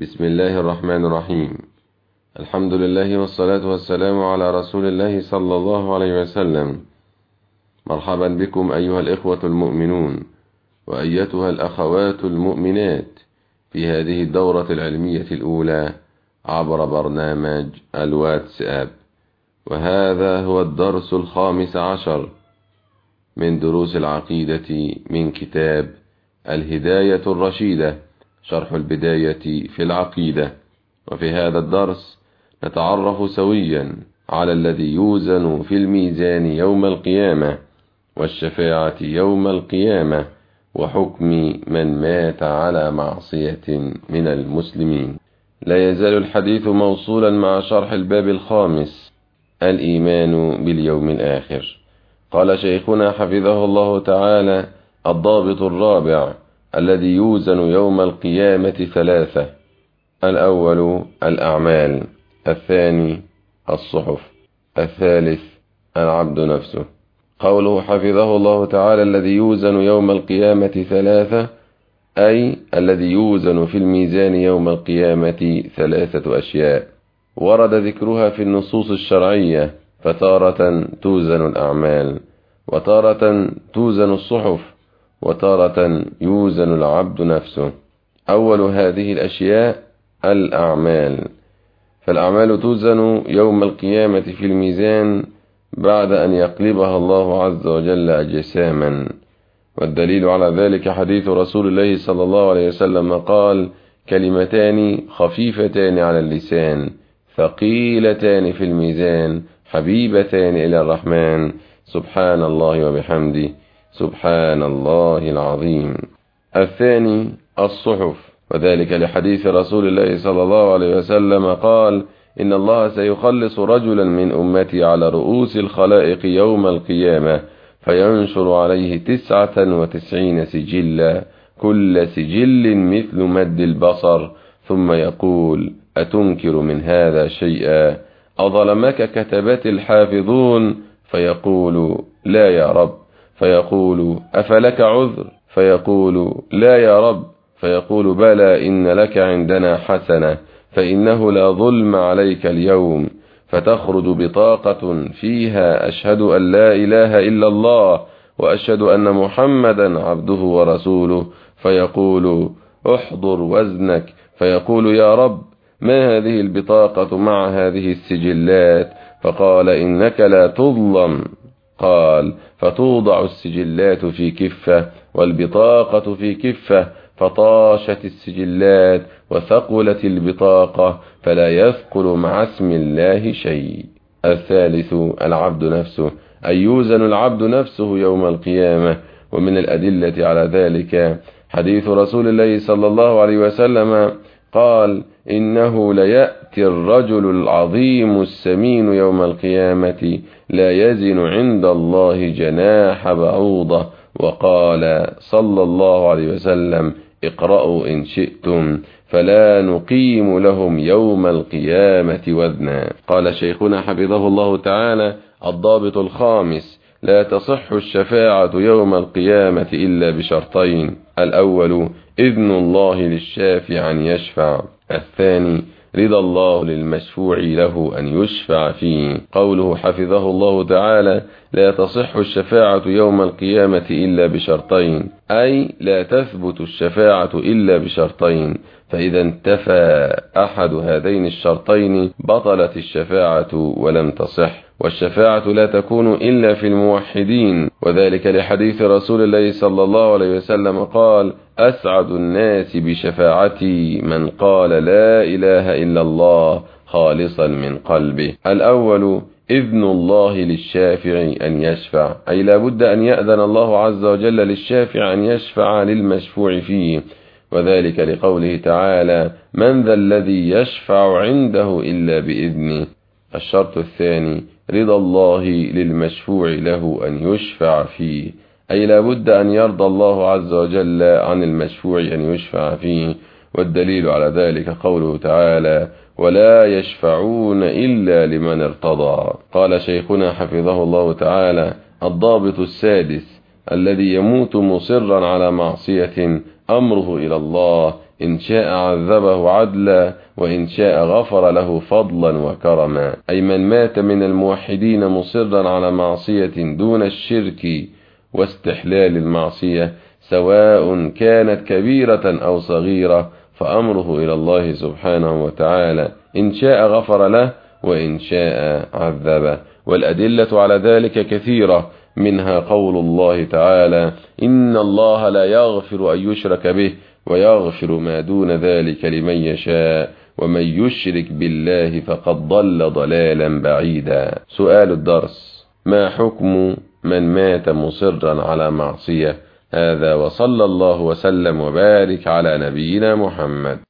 بسم الله الرحمن الرحيم. الحمد لله والصلاة والسلام على رسول الله صلى الله عليه وسلم. مرحبا بكم أيها الإخوة المؤمنون وأيتها الأخوات المؤمنات في هذه الدورة العلمية الأولى عبر برنامج الواتساب، وهذا هو الدرس 15 من دروس العقيدة من كتاب الهداية الرشيدة شرح البداية في العقيدة. وفي هذا الدرس نتعرف سويا على الذي يوزن في الميزان يوم القيامة والشفاعة يوم القيامة وحكم من مات على معصية من المسلمين. لا يزال الحديث موصولا مع شرح الباب 5 الإيمان باليوم الآخر. قال شيخنا حفظه الله تعالى: الضابط الرابع الذي يوزن يوم القيامة 3: الأول الأعمال، الثاني الصحف، الثالث العبد نفسه. قوله حفظه الله تعالى الذي يوزن يوم القيامة 3، أي الذي يوزن في الميزان يوم القيامة 3 أشياء ورد ذكرها في النصوص الشرعية، فتارة توزن الأعمال، وتارة توزن الصحف، وتارة يوزن العبد نفسه. أول هذه الأشياء الأعمال، فالأعمال توزن يوم القيامة في الميزان بعد أن يقلبها الله عز وجل أجساما، والدليل على ذلك حديث رسول الله صلى الله عليه وسلم قال: كلمتان خفيفتان على اللسان ثقيلتان في الميزان حبيبتان إلى الرحمن، سبحان الله وبحمده سبحان الله العظيم. الثاني الصحف، وذلك لحديث رسول الله صلى الله عليه وسلم قال: إن الله سيخلص رجلا من أمتي على رؤوس الخلائق يوم القيامة فينشر عليه 99 سجلا، كل سجل مثل مد البصر، ثم يقول: أتنكر من هذا شيئا؟ أظلمك كتبت الحافظون؟ فيقول: لا يا رب. فيقول: أفلك عذر؟ فيقول: لا يا رب. فيقول: بلى، إن لك عندنا حسنة، فإنه لا ظلم عليك اليوم. فتخرج بطاقة فيها: أشهد أن لا إله إلا الله وأشهد أن محمدا عبده ورسوله. فيقول: احضر وزنك. فيقول: يا رب، ما هذه البطاقة مع هذه السجلات؟ فقال: إنك لا تظلم. قال: فتوضع السجلات في كفة والبطاقة في كفة، فطاشت السجلات وثقلت البطاقة، فلا يثقل مع اسم الله شيء. الثالث العبد نفسه، أي يوزن العبد نفسه يوم القيامة. ومن الأدلة على ذلك حديث رسول الله صلى الله عليه وسلم قال: إنه ليأتي الرجل العظيم السمين يوم القيامة لا يزن عند الله جناح بعوضة. وقال صلى الله عليه وسلم: اقرأوا إن شئتم فلا نقيم لهم يوم القيامة وزنا. قال شيخنا حفظه الله تعالى: الضابط الخامس: لا تصح الشفاعة يوم القيامة إلا بشرطين: الأول إذن الله للشافع أن يشفع، الثاني رضا الله للمشفوع له أن يشفع فيه. قوله حفظه الله تعالى: لا تصح الشفاعة يوم القيامة إلا بشرطين، أي لا تثبت الشفاعة إلا بشرطين، فإذا انتفى أحد هذين الشرطين بطلت الشفاعة ولم تصح. والشفاعة لا تكون إلا في الموحدين، وذلك لحديث رسول الله صلى الله عليه وسلم قال: أسعد الناس بشفاعتي من قال لا إله إلا الله خالصا من قلبه. الأول إذن الله للشافع أن يشفع، أي لا بد أن يأذن الله عز وجل للشافع أن يشفع للمشفوع فيه، وذلك لقوله تعالى: من ذا الذي يشفع عنده إلا بإذنه. الشرط الثاني رضا الله للمشفوع له أن يشفع فيه، أي لا بد أن يرضى الله عز وجل عن المشفوع أن يشفع فيه، والدليل على ذلك قوله تعالى: ولا يشفعون إلا لمن ارتضى. قال شيخنا حفظه الله تعالى: الضابط السادس الذي يموت مصرا على معصية أمره إلى الله إن شاء عذبه عدلا وإن شاء غفر له فضلا وكرما. أي من مات من الموحدين مصرا على معصية دون الشرك واستحلال المعصية، سواء كانت كبيرة أو صغيرة، فأمره إلى الله سبحانه وتعالى، إن شاء غفر له وإن شاء عذبه. والأدلة على ذلك كثيرة، منها قول الله تعالى: إن الله لا يغفر أن يشرك به ويغفر ما دون ذلك لمن يشاء ومن يشرك بالله فقد ضل ضلالا بعيدا. سؤال الدرس: ما حكم من مات مصرا على معصية؟ هذا وصلى الله وسلم وبارك على نبينا محمد.